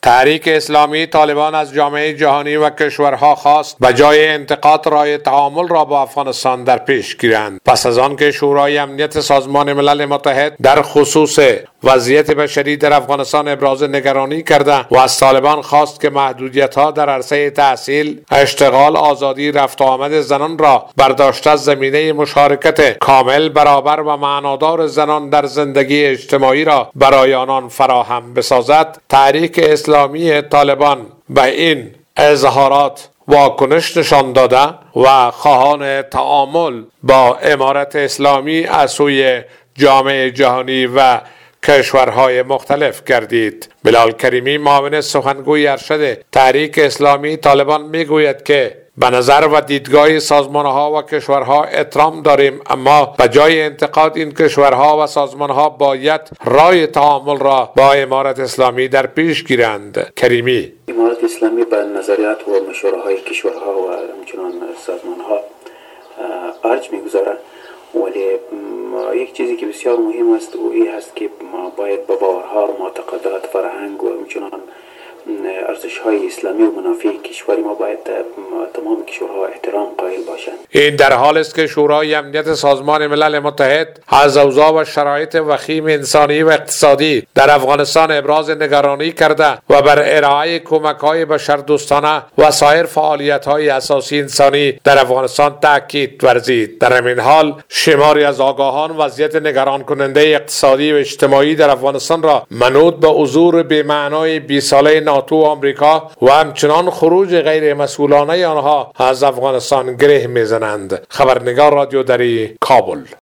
تحریک اسلامی طالبان از جامعه جهانی و کشورها خواست به جای انتقاد راه تعامل را با افغانستان در پیش گیرند. پس از آن که شورای امنیت سازمان ملل متحد در خصوص وضعیت بشری در افغانستان ابراز نگرانی کرده و از طالبان خواست که محدودیت‌ها در عرصه تحصیل، اشتغال، آزادی رفت و آمد زنان را برداشته از زمینه مشارکت کامل، برابر و معنادار زنان در زندگی اجتماعی را برای آنان فراهم بسازد، تحریک اسلامی طالبان به این اظهارات واکنش نشان داده و خواهان تعامل با امارت اسلامی از سوی جامعه جهانی و کشورهای مختلف گردید. بلال کریمی، معاون سخنگوی ارشد تحریک اسلامی طالبان، میگوید که به نظر و دیدگاه سازمانها و کشورها احترام داریم، اما به جای انتقاد این کشورها و سازمانها باید راه تعامل را با امارت اسلامی در پیش گیرند. کریمی: امارت اسلامی به نظریات و مشوره‌های کشورها و همچنان سازمانها ارج می‌گذارد، ولی یک چیزی که بسیار مهم است و این هست که باید به باورها، معتقدات، فرهنگ و همچنان ارزش‌های اسلامی و منافع کشوری ما باید تمام کشورها احترام قائل باشند. این در حال است که شورای امنیت سازمان ملل متحد از اوضاع و شرایط وخیم انسانی و اقتصادی در افغانستان ابراز نگرانی کرده و بر ارائه کمک‌های بشردوستانه و سایر فعالیت‌های اساسی انسانی در افغانستان تاکید ورزید. در همین حال شماری از آگاهان وضعیت نگران کننده اقتصادی و اجتماعی در افغانستان را منوط به حضور بی‌معنای 20 ساله ناتو و آمریکا و همچنان خروج غیر مسئولانه آنها از افغانستان گره میزنند. خبرنگار رادیو دری، کابل.